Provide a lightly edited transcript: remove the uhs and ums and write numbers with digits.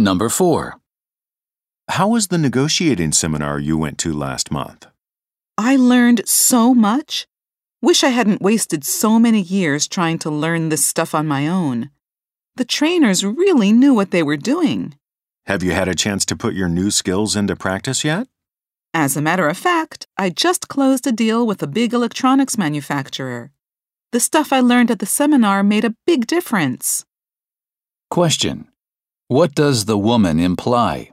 Number 4. How was the negotiating seminar you went to last month? I learned so much. Wish I hadn't wasted so many years trying to learn this stuff on my own. The trainers really knew what they were doing. Have you had a chance to put your new skills into practice yet? As a matter of fact, I just closed a deal with a big electronics manufacturer. The stuff I learned at the seminar made a big difference. Question. What does the woman imply?